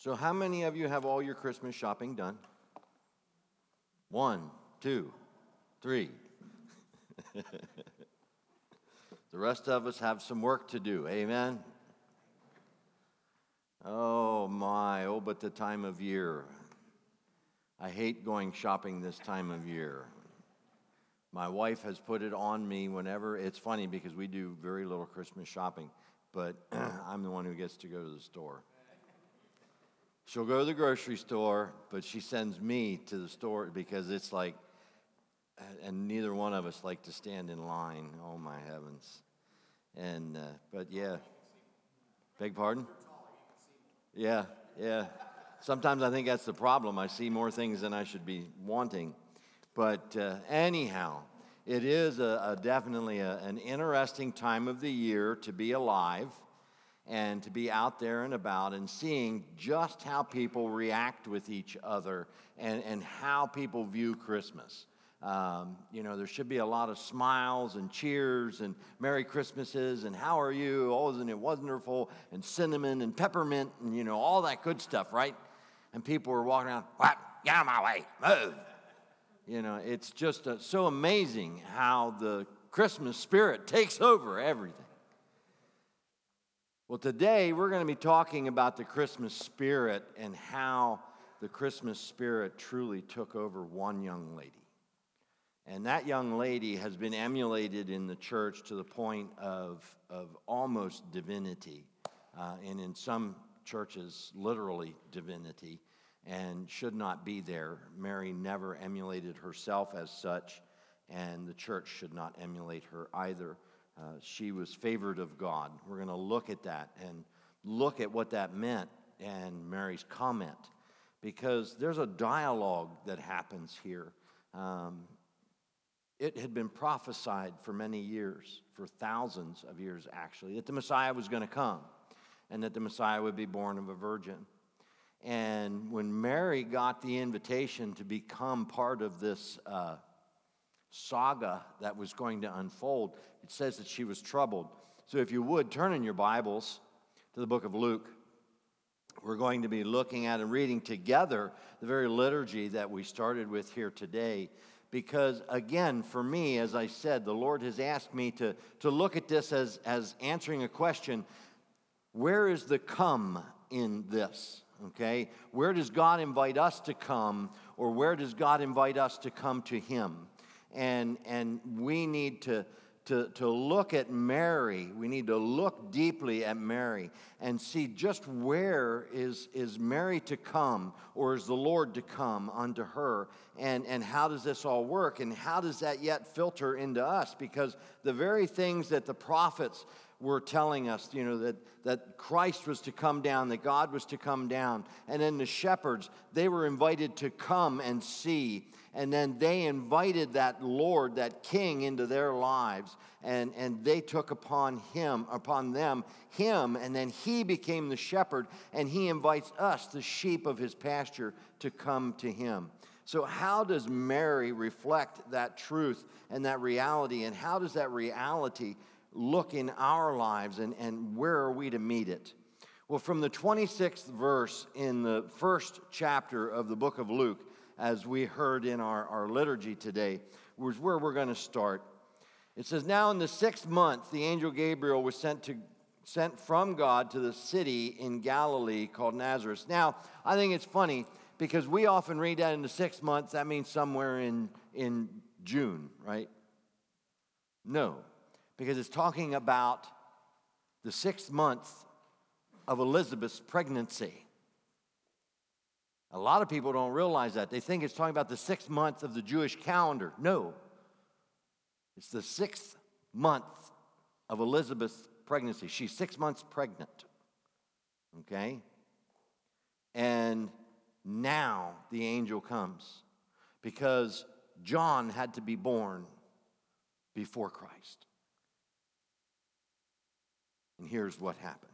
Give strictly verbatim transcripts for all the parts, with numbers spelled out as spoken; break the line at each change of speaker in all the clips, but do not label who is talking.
So how many of you have all your Christmas shopping done? One, two, three. The rest of us have some work to do. Amen? Oh my, oh, but the time of year. I hate going shopping this time of year. My wife has put it on me whenever. It's funny because we do very little Christmas shopping, but I'm the one who gets to go to the store. She'll go to the grocery store, but she sends me to the store because it's like, and neither one of us like to stand in line. Oh my heavens. And, uh, but yeah. Beg pardon? Yeah, yeah. Sometimes I think that's the problem. I see more things than I should be wanting. But uh, anyhow, it is a, a definitely a, an interesting time of the year to be alive and to be out there and about and seeing just how people react with each other and, and how people view Christmas. Um, you know, there should be a lot of smiles and cheers and Merry Christmases and how are you? Oh, isn't it wonderful? And cinnamon and peppermint and, you know, all that good stuff, right? And people are walking around, what? Get out of my way, move. You know, it's just uh, so amazing how the Christmas spirit takes over everything. Well, today we're going to be talking about the Christmas spirit and how the Christmas spirit truly took over one young lady. And that young lady has been emulated in the church to the point of, of almost divinity, uh, and in some churches, literally divinity, and should not be there. Mary never emulated herself as such, and the church should not emulate her either. Uh, she was favored of God. We're going to look at that and look at what that meant and Mary's comment, because there's a dialogue that happens here. Um, it had been prophesied for many years, for thousands of years actually, that the Messiah was going to come and that the Messiah would be born of a virgin. And when Mary got the invitation to become part of this uh, saga that was going to unfold, it says that she was troubled. So if you would, turn in your Bibles to the book of Luke. We're going to be looking at and reading together the very liturgy that we started with here today. Because again, for me, as I said, the Lord has asked me to, to look at this as, as answering a question, where is the come in this? Okay, where does God invite us to come, or where does God invite us to come to Him? And and we need to, to, to look at Mary. We need to look deeply at Mary and see just where is, is Mary to come, or is the Lord to come unto her? And, and how does this all work? And how does that yet filter into us? Because the very things that the prophets were telling us, you know, that, that Christ was to come down, that God was to come down. And then the shepherds, they were invited to come and see. And then they invited that Lord, that King, into their lives. And, and they took upon him, upon them, him, and then he became the shepherd. And he invites us, the sheep of his pasture, to come to him. So how does Mary reflect that truth and that reality? And how does that reality look in our lives, and, and where are we to meet it? Well, from the twenty-sixth verse in the first chapter of the book of Luke, as we heard in our, our liturgy today, was where we're going to start. It says, now in the sixth month, the angel Gabriel was sent to sent from God to the city in Galilee called Nazareth. Now, I think it's funny because we often read that in the sixth month. That means somewhere in, in June, right? No. Because it's talking about the sixth month of Elizabeth's pregnancy. A lot of people don't realize that. They think it's talking about the sixth month of the Jewish calendar. No. It's the sixth month of Elizabeth's pregnancy. She's six months pregnant. Okay? And now the angel comes because John had to be born before Christ. And here's what happens.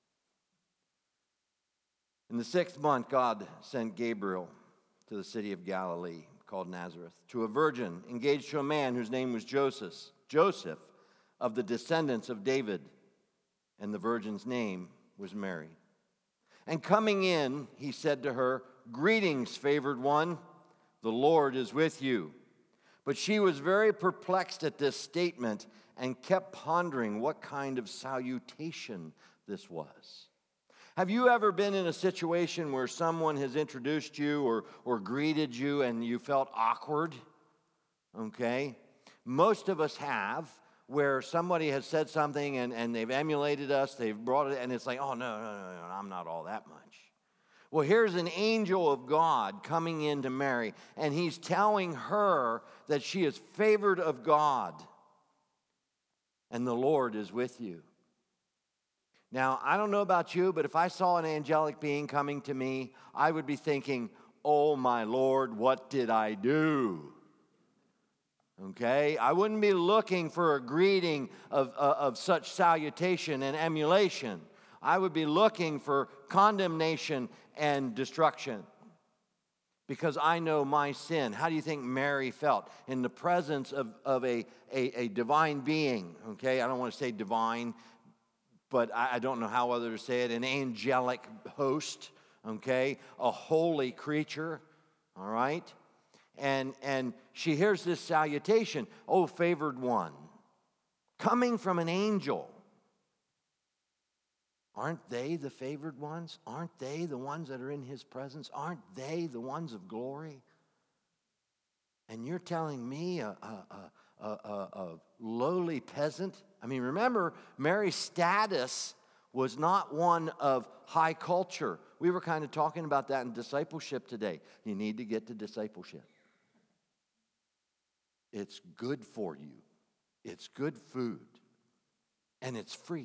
In the sixth month, God sent Gabriel to the city of Galilee called Nazareth to a virgin engaged to a man whose name was Joseph, Joseph of the descendants of David, and the virgin's name was Mary. And coming in, he said to her, "Greetings, favored one, the Lord is with you." But she was very perplexed at this statement and kept pondering what kind of salutation this was. Have you ever been in a situation where someone has introduced you or, or greeted you and you felt awkward? Okay? Most of us have, where somebody has said something and, and they've emulated us, they've brought it, and it's like, oh, no, no, no, no, I'm not all that much. Well, here's an angel of God coming in to Mary, and he's telling her that she is favored of God, and the Lord is with you. Now, I don't know about you, but if I saw an angelic being coming to me, I would be thinking, oh, my Lord, what did I do? Okay? I wouldn't be looking for a greeting of, of, of such salutation and emulation. I would be looking for condemnation and destruction because I know my sin. How do you think Mary felt in the presence of, of a, a, a divine being? Okay? I don't want to say divine, but I don't know how others say it, an angelic host, okay, a holy creature, all right? And, and she hears this salutation, "Oh, favored one," coming from an angel. Aren't they the favored ones? Aren't they the ones that are in his presence? Aren't they the ones of glory? And you're telling me a, a, a, a, a lowly peasant? I mean, remember, Mary's status was not one of high culture. We were kind of talking about that in discipleship today. You need to get to discipleship. It's good for you. It's good food. And it's free.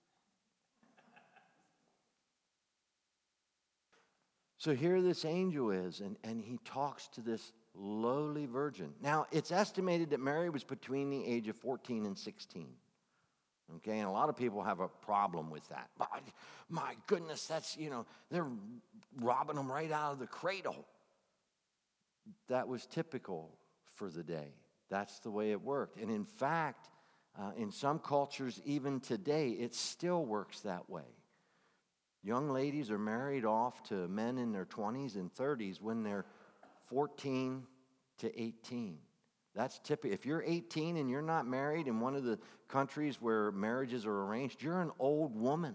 So here this angel is, and, and he talks to this lowly virgin. Now, it's estimated that Mary was between the age of fourteen and sixteen. Okay, and a lot of people have a problem with that. My, my goodness, that's, you know, they're robbing them right out of the cradle. That was typical for the day. That's the way it worked. And in fact, uh, in some cultures, even today, it still works that way. Young ladies are married off to men in their twenties and thirties when they're fourteen to eighteen. That's typical. If you're eighteen and you're not married in one of the countries where marriages are arranged, you're an old woman.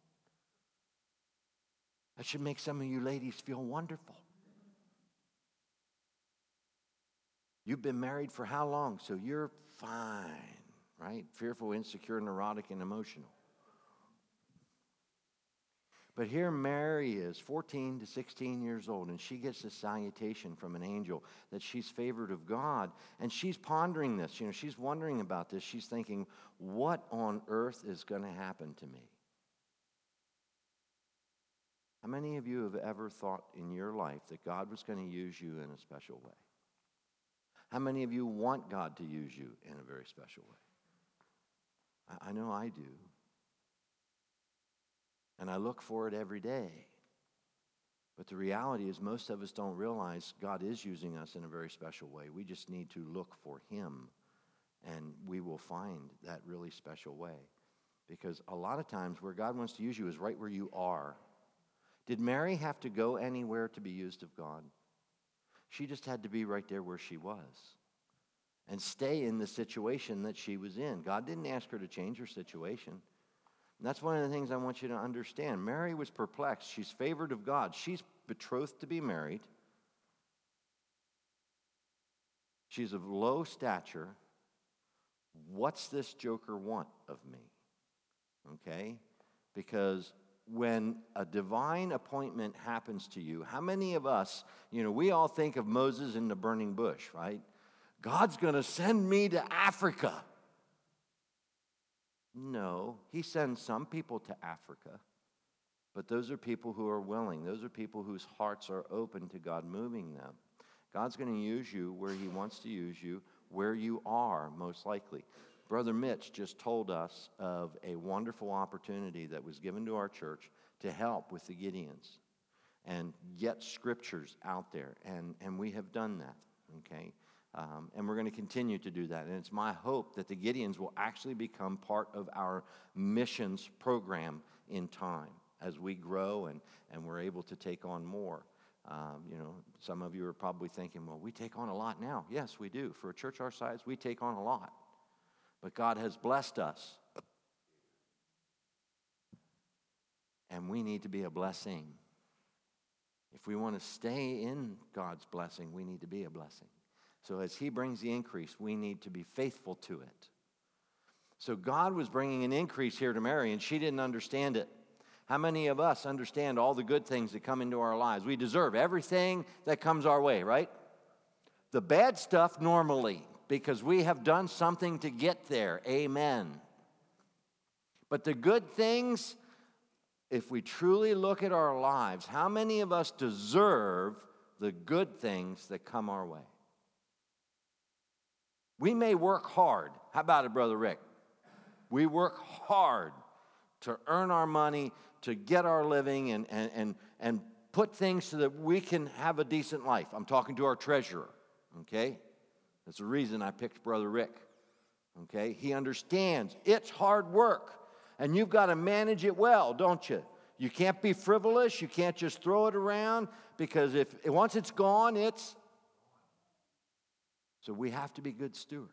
That should make some of you ladies feel wonderful. You've been married for how long? So you're fine, right? Fearful, insecure, neurotic, and emotional. But here Mary is fourteen to sixteen years old, and she gets a salutation from an angel that she's favored of God. And she's pondering this. You know, she's wondering about this. She's thinking, what on earth is going to happen to me? How many of you have ever thought in your life that God was going to use you in a special way? How many of you want God to use you in a very special way? I, I know I do. And I look for it every day. But the reality is most of us don't realize God is using us in a very special way. We just need to look for him, and we will find that really special way. Because a lot of times where God wants to use you is right where you are. Did Mary have to go anywhere to be used of God? She just had to be right there where she was and stay in the situation that she was in. God didn't ask her to change her situation. And that's one of the things I want you to understand. Mary was perplexed. She's favored of God. She's betrothed to be married. She's of low stature. What's this joker want of me? Okay? Because when a divine appointment happens to you, how many of us, you know, we all think of Moses in the burning bush, right? God's going to send me to Africa. No, he sends some people to Africa, but those are people who are willing. Those are people whose hearts are open to God moving them. God's going to use you where he wants to use you, where you are, most likely. Brother Mitch just told us of a wonderful opportunity that was given to our church to help with the Gideons and get scriptures out there, and, and we have done that, okay? Um, and we're going to continue to do that. And it's my hope that the Gideons will actually become part of our missions program in time as we grow and, and we're able to take on more. Um, you know, some of you are probably thinking, well, we take on a lot now. Yes, we do. For a church our size, we take on a lot. But God has blessed us. And we need to be a blessing. If we want to stay in God's blessing, we need to be a blessing. So as he brings the increase, we need to be faithful to it. So God was bringing an increase here to Mary, and she didn't understand it. How many of us understand all the good things that come into our lives? We deserve everything that comes our way, right? The bad stuff normally, because we have done something to get there. Amen. But the good things, if we truly look at our lives, how many of us deserve the good things that come our way? We may work hard. How about it, Brother Rick? We work hard to earn our money, to get our living, and, and, and, and put things so that we can have a decent life. I'm talking to our treasurer, okay? That's the reason I picked Brother Rick, okay? He understands it's hard work, and you've got to manage it well, don't you? You can't be frivolous. You can't just throw it around, because if once it's gone, it's... So we have to be good stewards.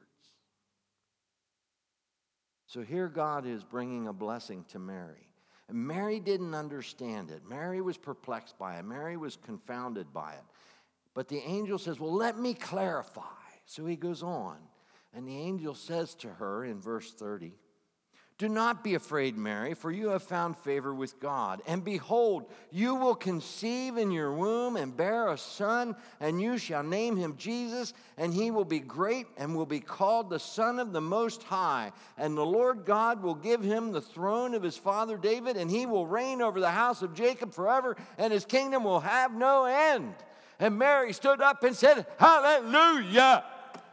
So here God is bringing a blessing to Mary. And Mary didn't understand it. Mary was perplexed by it. Mary was confounded by it. But the angel says, well, let me clarify. So he goes on. And the angel says to her in verse thirty, do not be afraid, Mary, for you have found favor with God. And behold, you will conceive in your womb and bear a son, and you shall name him Jesus, and he will be great and will be called the Son of the Most High. And the Lord God will give him the throne of his father David, and he will reign over the house of Jacob forever, and his kingdom will have no end. And Mary stood up and said, hallelujah.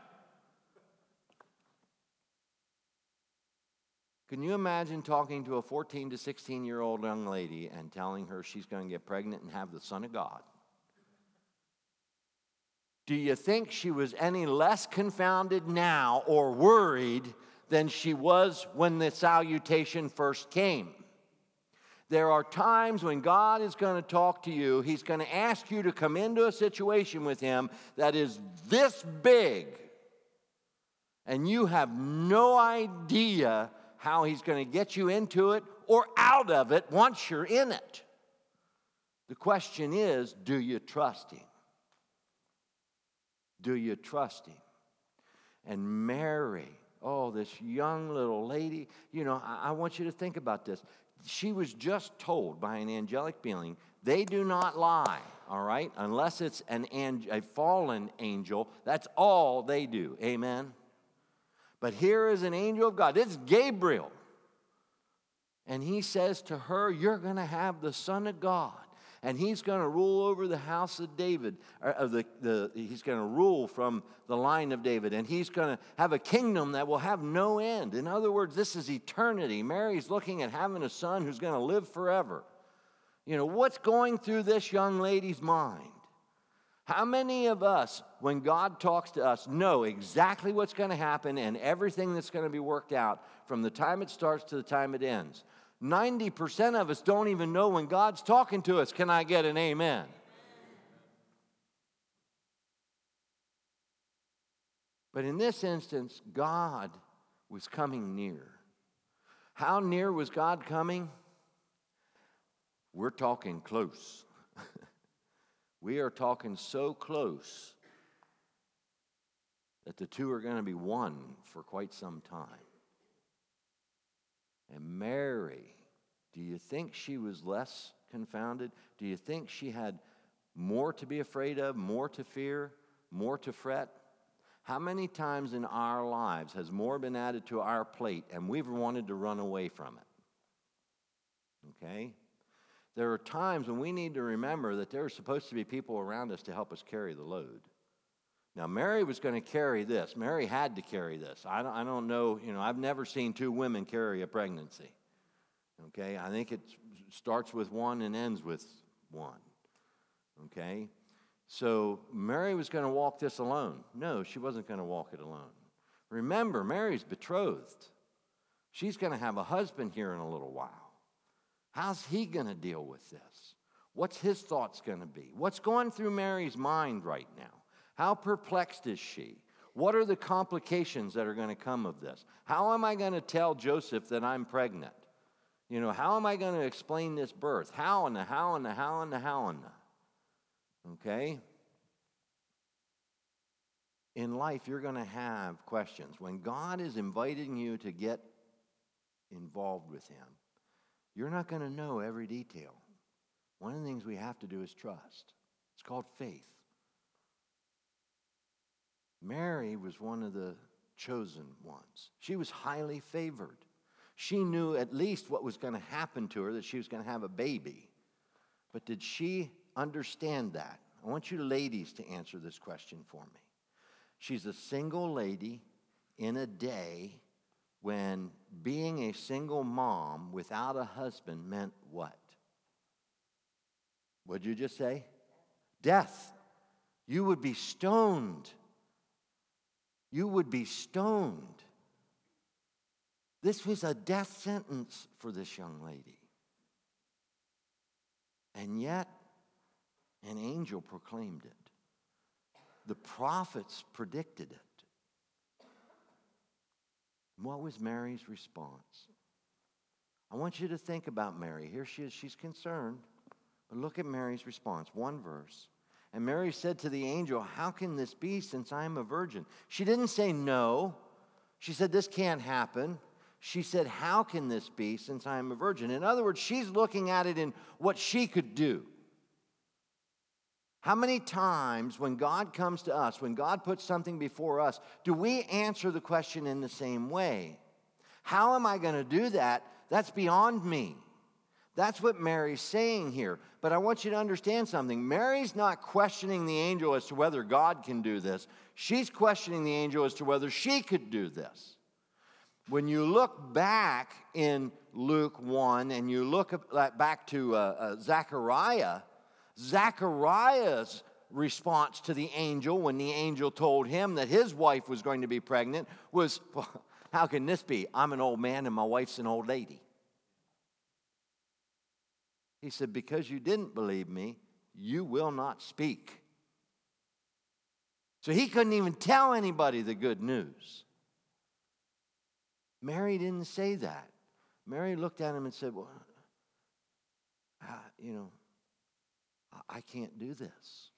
Can you imagine talking to a fourteen to sixteen-year-old young lady and telling her she's going to get pregnant and have the Son of God? Do you think she was any less confounded now or worried than she was when the salutation first came? There are times when God is going to talk to you. He's going to ask you to come into a situation with him that is this big, and you have no idea how he's going to get you into it or out of it once you're in it. The question is, do you trust him? Do you trust him? And Mary, oh, this young little lady, you know, I, I want you to think about this. She was just told by an angelic being, they do not lie, all right? Unless it's an a fallen angel, that's all they do, amen? But here is an angel of God. It's Gabriel. And he says to her, you're going to have the Son of God. And he's going to rule over the house of David. Or, or the, the, he's going to rule from the line of David. And he's going to have a kingdom that will have no end. In other words, this is eternity. Mary's looking at having a son who's going to live forever. You know, what's going through this young lady's mind? How many of us, when God talks to us, know exactly what's going to happen and everything that's going to be worked out from the time it starts to the time it ends? ninety percent of us don't even know when God's talking to us. Can I get an amen? But in this instance, God was coming near. How near was God coming? We're talking close. We are talking so close that the two are going to be one for quite some time. And Mary, do you think she was less confounded? Do you think she had more to be afraid of, more to fear, more to fret? How many times in our lives has more been added to our plate and we've wanted to run away from it? Okay? There are times when we need to remember that there are supposed to be people around us to help us carry the load. Now, Mary was going to carry this. Mary had to carry this. I don't, I don't know, you know, I've never seen two women carry a pregnancy. Okay? I think it starts with one and ends with one. Okay? So Mary was going to walk this alone. No, she wasn't going to walk it alone. Remember, Mary's betrothed. She's going to have a husband here in a little while. How's he going to deal with this? What's his thoughts going to be? What's going through Mary's mind right now? How perplexed is she? What are the complications that are going to come of this? How am I going to tell Joseph that I'm pregnant? You know, how am I going to explain this birth? How and the how and the how and the how and the. Okay? In life, you're going to have questions. When God is inviting you to get involved with him, you're not going to know every detail. One of the things we have to do is trust. It's called faith. Mary was one of the chosen ones. She was highly favored. She knew at least what was going to happen to her, that she was going to have a baby. But did she understand that? I want you ladies to answer this question for me. She's a single lady in a day when being a single mom without a husband meant what? What'd you just say? Death. You would be stoned. You would be stoned. This was a death sentence for this young lady. And yet, an angel proclaimed it. The prophets predicted it. What was Mary's response? I want you to think about Mary. Here she is. She's concerned. But look at Mary's response. One verse. And Mary said to the angel, how can this be since I am a virgin? She didn't say no. She said, this can't happen. She said, how can this be since I am a virgin? In other words, she's looking at it in what she could do. How many times when God comes to us, when God puts something before us, do we answer the question in the same way? How am I going to do that? That's beyond me. That's what Mary's saying here. But I want you to understand something. Mary's not questioning the angel as to whether God can do this. She's questioning the angel as to whether she could do this. When you look back in Luke one and you look back to uh, uh, Zechariah, Zechariah's response to the angel when the angel told him that his wife was going to be pregnant was, well, how can this be? I'm an old man and my wife's an old lady. He said, because you didn't believe me, you will not speak. So he couldn't even tell anybody the good news. Mary didn't say that. Mary looked at him and said, well, uh, you know, I can't do this.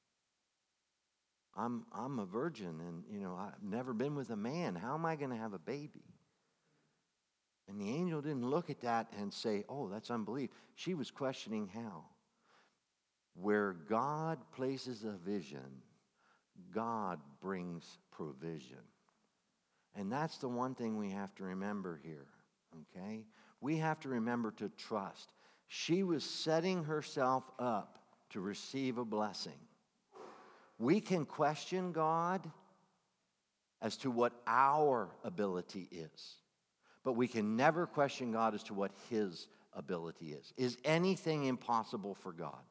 I'm I'm a virgin and, you know, I've never been with a man. How am I going to have a baby? And the angel didn't look at that and say, oh, that's unbelief. She was questioning how. Where God places a vision, God brings provision. And that's the one thing we have to remember here, okay? We have to remember to trust. She was setting herself up to receive a blessing. We can question God as to what our ability is, but we can never question God as to what his ability is. Is anything impossible for God?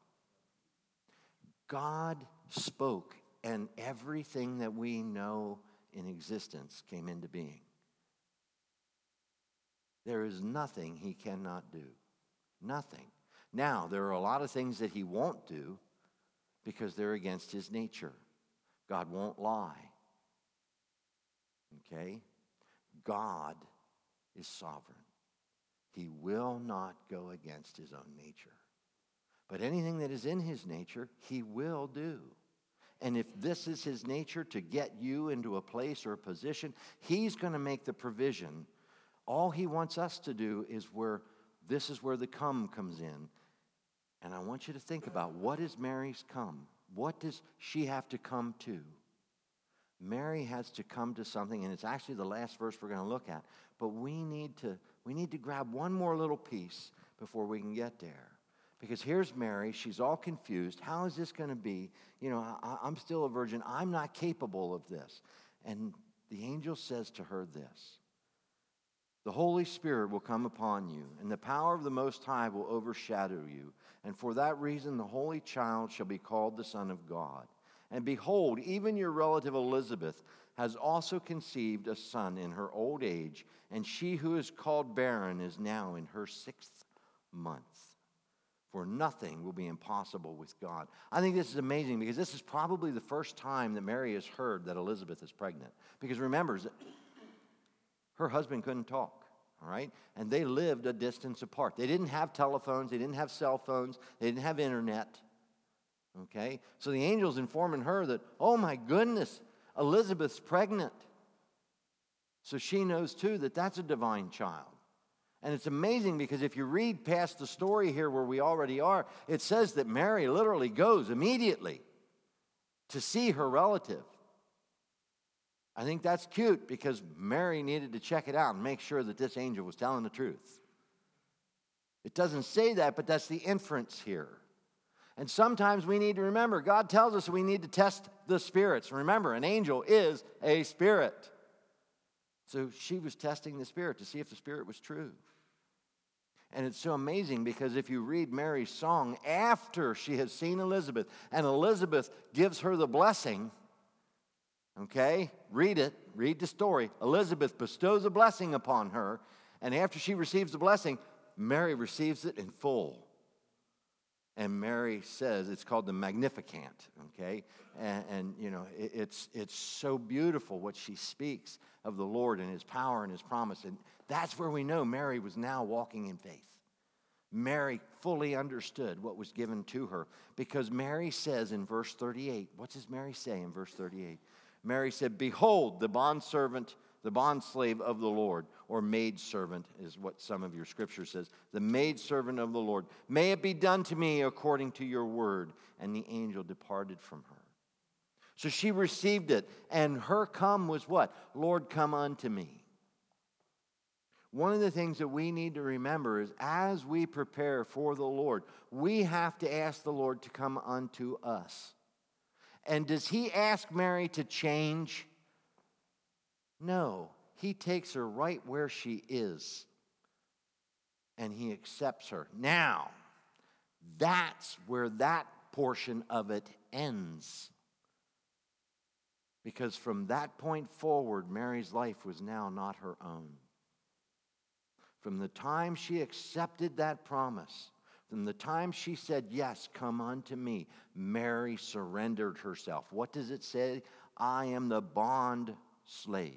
God spoke, and everything that we know in existence came into being. There is nothing he cannot do. Nothing. Now, there are a lot of things that he won't do because they're against his nature. God won't lie. Okay? God is sovereign. He will not go against his own nature. But anything that is in his nature, he will do. And if this is his nature to get you into a place or a position, he's going to make the provision. All he wants us to do is where, this is where the come comes in. And I want you to think about, what is Mary's come? What does she have to come to? Mary has to come to something, and it's actually the last verse we're going to look at. But we need to, we need to grab one more little piece before we can get there. Because here's Mary, she's all confused. How is this going to be? You know, I, I'm still a virgin. I'm not capable of this. And the angel says to her this: the Holy Spirit will come upon you, and the power of the Most High will overshadow you. And for that reason, the Holy Child shall be called the Son of God. And behold, even your relative Elizabeth has also conceived a son in her old age, and she who is called barren is now in her sixth months. For nothing will be impossible with God. I think this is amazing because this is probably the first time that Mary has heard that Elizabeth is pregnant. Because remember, her husband couldn't talk, all right? And they lived a distance apart. They didn't have telephones. They didn't have cell phones. They didn't have internet, okay? So the angel's informing her that, oh my goodness, Elizabeth's pregnant. So she knows too that that's a divine child. And it's amazing because if you read past the story here where we already are, it says that Mary literally goes immediately to see her relative. I think that's cute because Mary needed to check it out and make sure that this angel was telling the truth. It doesn't say that, but that's the inference here. And sometimes we need to remember, God tells us we need to test the spirits. Remember, an angel is a spirit. So she was testing the spirit to see if the spirit was true. And it's so amazing because if you read Mary's song after she has seen Elizabeth, and Elizabeth gives her the blessing, okay, read it, read the story. Elizabeth bestows a blessing upon her, and after she receives the blessing, Mary receives it in full. And Mary says, it's called the Magnificat, okay? And, and you know, it, it's, it's so beautiful what she speaks of the Lord and his power and his promise. And that's where we know Mary was now walking in faith. Mary fully understood what was given to her because Mary says in verse thirty-eight, what does Mary say in verse thirty-eight? Mary said, behold, the bondservant, the bondslave of the Lord, or maidservant is what some of your scripture says, the maidservant of the Lord. May it be done to me according to your word. And the angel departed from her. So she received it, and her come was what? Lord, come unto me. One of the things that we need to remember is as we prepare for the Lord, we have to ask the Lord to come unto us. And does he ask Mary to change? No. He takes her right where she is, and he accepts her. Now, that's where that portion of it ends. Because from that point forward, Mary's life was now not her own. From the time she accepted that promise, from the time she said, yes, come unto me, Mary surrendered herself. What does it say? I am the bond slave.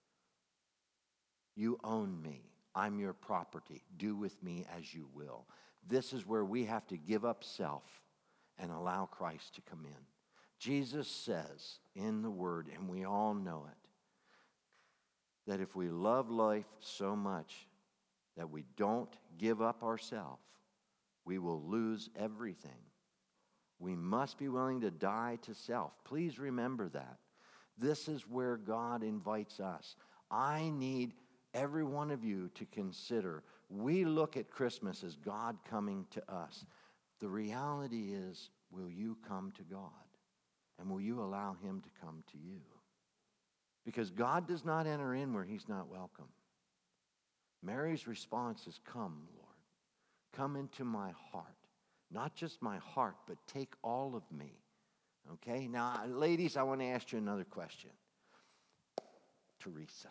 You own me. I'm your property. Do with me as you will. This is where we have to give up self and allow Christ to come in. Jesus says in the Word, and we all know it, that if we love life so much that we don't give up ourselves, we will lose everything. We must be willing to die to self. Please remember that. This is where God invites us. I need every one of you to consider. We look at Christmas as God coming to us. The reality is, will you come to God? And will you allow him to come to you? Because God does not enter in where he's not welcome. Mary's response is, come, Lord. Come into my heart. Not just my heart, but take all of me. Okay? Now, ladies, I want to ask you another question. Teresa.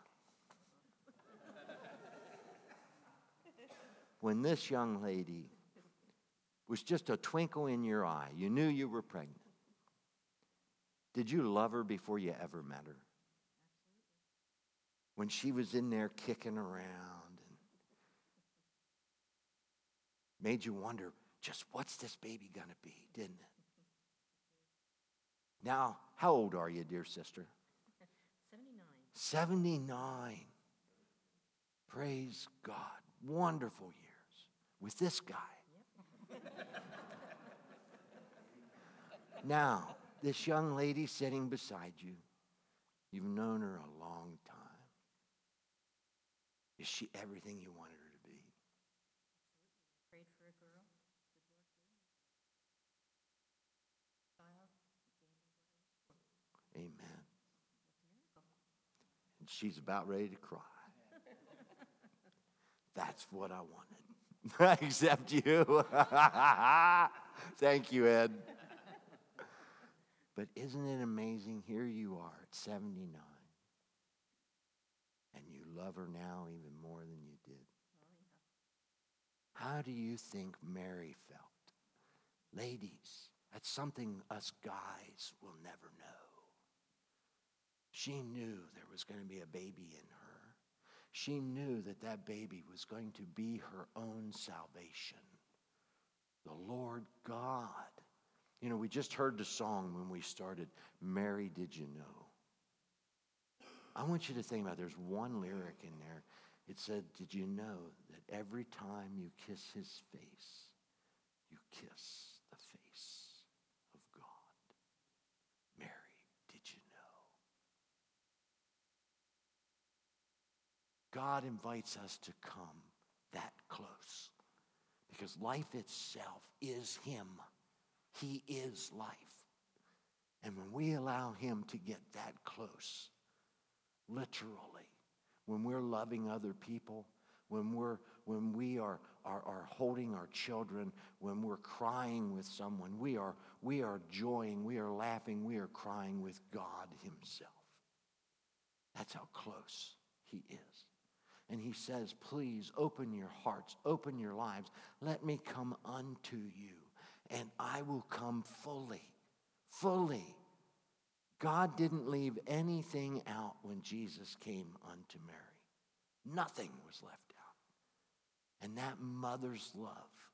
When this young lady was just a twinkle in your eye, you knew you were pregnant. Did you love her before you ever met her? When she was in there kicking around and made you wonder, just what's this baby going to be, didn't it? Now, how old are you, dear sister?
seventy-nine.
seventy-nine. Praise God. Wonderful years with this guy.
Yep.
Now, this young lady sitting beside you, you've known her a long time. Is she everything you wanted her to be?
Absolutely. I prayed for a girl. Good Lord gave me. Child, he gave me what I was.
Amen.
It's a miracle.
And she's about ready to cry. That's what I wanted. Except you. Thank you, Ed. But isn't it amazing? Here you are at seventy-nine. And you love her now even more than you did.
Oh,
How do you think Mary felt? Ladies, that's something us guys will never know. She knew there was going to be a baby in her. She knew that that baby was going to be her own salvation. The Lord God. You know, we just heard the song when we started, Mary, Did You Know? I want you to think about it. There's one lyric in there. It said, did you know that every time you kiss his face, you kiss the face of God? Mary, did you know? God invites us to come that close because life itself is him. He is life. And when we allow him to get that close, literally, when we're loving other people, when we're when we are, are, are holding our children, when we're crying with someone, we are we are joying, we are laughing, we are crying with God himself. That's how close he is. And he says, please open your hearts, open your lives. Let me come unto you, and I will come fully, fully. God didn't leave anything out when Jesus came unto Mary. Nothing was left out. And that mother's love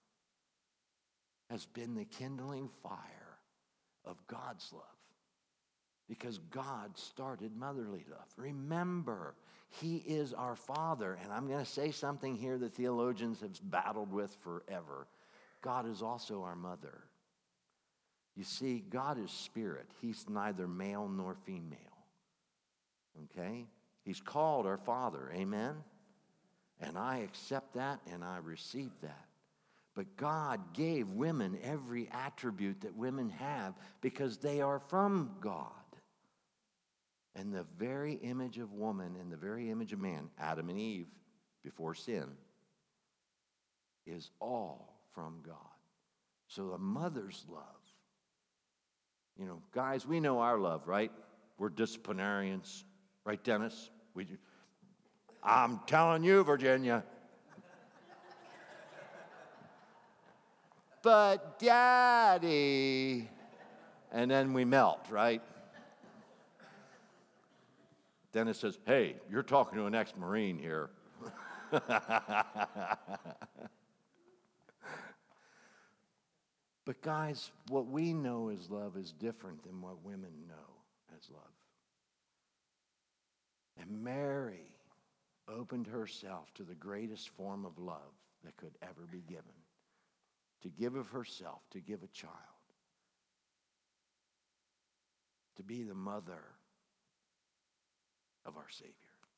has been the kindling fire of God's love. Because God started motherly love. Remember, he is our Father. And I'm going to say something here that theologians have battled with forever. God is also our mother. You see, God is spirit. He's neither male nor female. Okay? He's called our Father. Amen? And I accept that and I receive that. But God gave women every attribute that women have because they are from God. And the very image of woman and the very image of man, Adam and Eve, before sin, is all from God. So the mother's love. You know, guys, we know our love, right? We're disciplinarians. Right, Dennis? We do. I'm telling you, Virginia. But Daddy. And then we melt, right? Dennis says, hey, you're talking to an ex-Marine here. But guys, what we know as love is different than what women know as love. And Mary opened herself to the greatest form of love that could ever be given. To give of herself, to give a child. To be the mother of our Savior.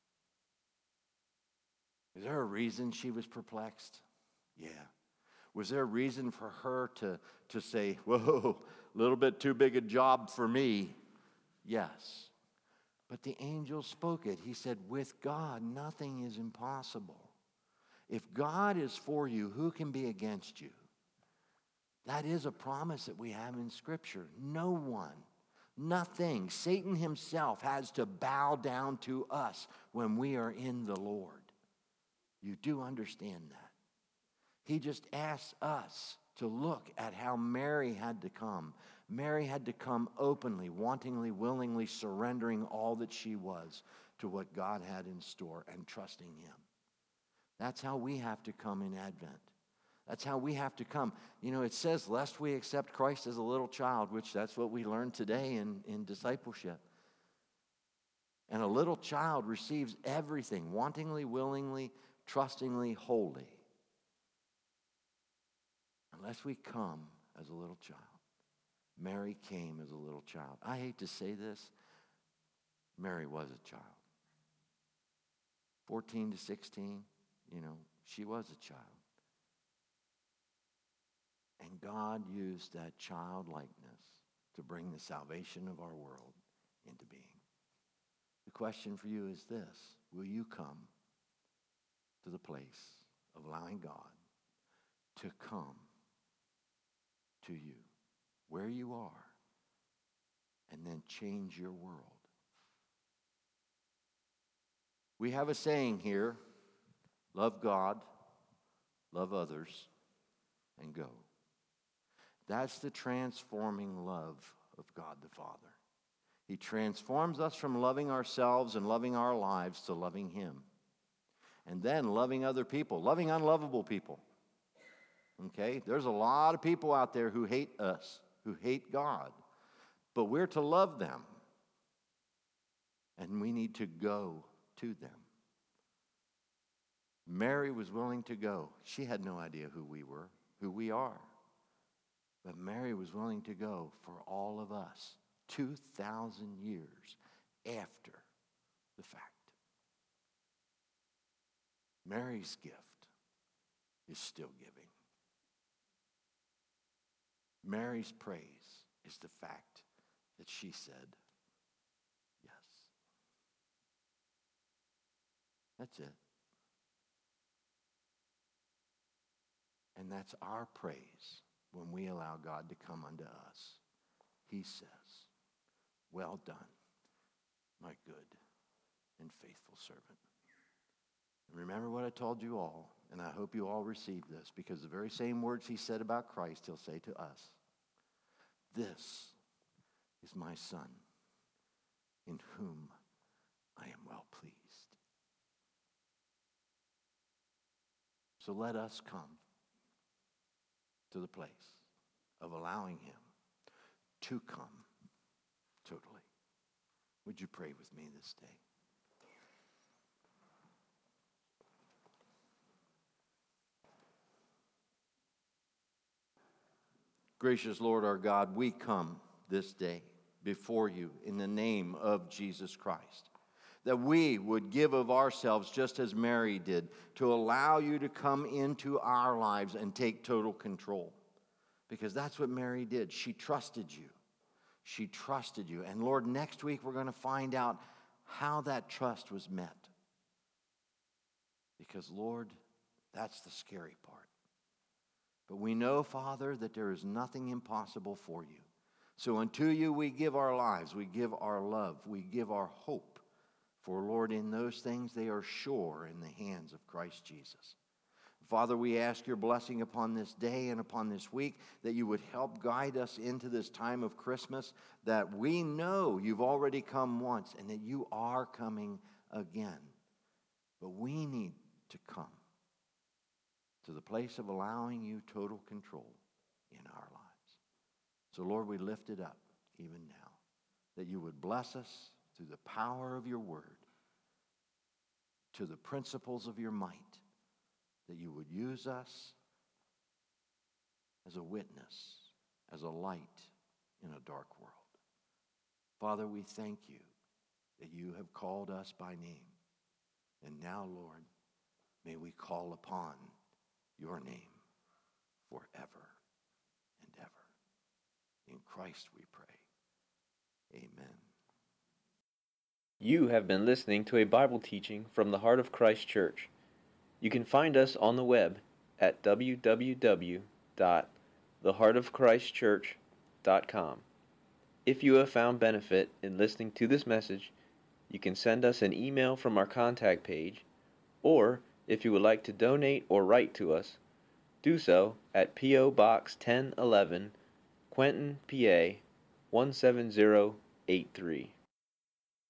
Is there a reason she was perplexed? Yeah. Was there a reason for her to, to say, whoa, a little bit too big a job for me? Yes. But the angel spoke it. He said, with God, nothing is impossible. If God is for you, who can be against you? That is a promise that we have in Scripture. No one, nothing. Satan himself has to bow down to us when we are in the Lord. You do understand that. He just asks us to look at how Mary had to come. Mary had to come openly, wantingly, willingly, surrendering all that she was to what God had in store and trusting him. That's how we have to come in Advent. That's how we have to come. You know, it says, lest we accept Christ as a little child, which that's what we learned today in, in discipleship. And a little child receives everything, wantingly, willingly, trustingly, wholly. Unless we come as a little child. Mary came as a little child. I hate to say this, Mary was a child. fourteen to sixteen, you know, she was a child. And God used that childlikeness to bring the salvation of our world into being. The question for you is this: will you come to the place of allowing God to come to you where you are and then change your world? We have a saying here: love God, love others, and go. That's the transforming love of God the Father. He transforms us from loving ourselves and loving our lives to loving Him. And then loving other people, loving unlovable people. Okay? There's a lot of people out there who hate us, who hate God. But we're to love them. And we need to go to them. Mary was willing to go. She had no idea who we were, who we are. But Mary was willing to go for all of us two thousand years after the fact. Mary's gift is still giving. Mary's praise is the fact that she said yes. That's it. And that's our praise when we allow God to come unto us. He says, well done, my good and faithful servant. And remember what I told you all, and I hope you all receive this, because the very same words he said about Christ, he'll say to us. This is my Son, in whom I am well pleased. So let us come to the place of allowing him to come totally. Would you pray with me this day? Gracious Lord our God, we come this day before you in the name of Jesus Christ, that we would give of ourselves just as Mary did, to allow you to come into our lives and take total control. Because that's what Mary did. She trusted you. She trusted you. And Lord, next week we're going to find out how that trust was met. Because Lord, that's the scary part. But we know, Father, that there is nothing impossible for you. So unto you we give our lives, we give our love, we give our hope. For, Lord, in those things they are sure in the hands of Christ Jesus. Father, we ask your blessing upon this day and upon this week, that you would help guide us into this time of Christmas, that we know you've already come once and that you are coming again. But we need to come to the place of allowing you total control in our lives. So, Lord, we lift it up even now, that you would bless us through the power of your word, to the principles of your might, that you would use us as a witness, as a light in a dark world. Father, we thank you that you have called us by name. And now, Lord, may we call upon your name forever and ever. In Christ we pray. Amen.
You have been listening to a Bible teaching from the Heart of Christ Church. You can find us on the web at w w w dot the heart of christ church dot com. If you have found benefit in listening to this message, you can send us an email from our contact page, or if you would like to donate or write to us, do so at P O Box ten eleven, Quentin, P A one seven zero eight three.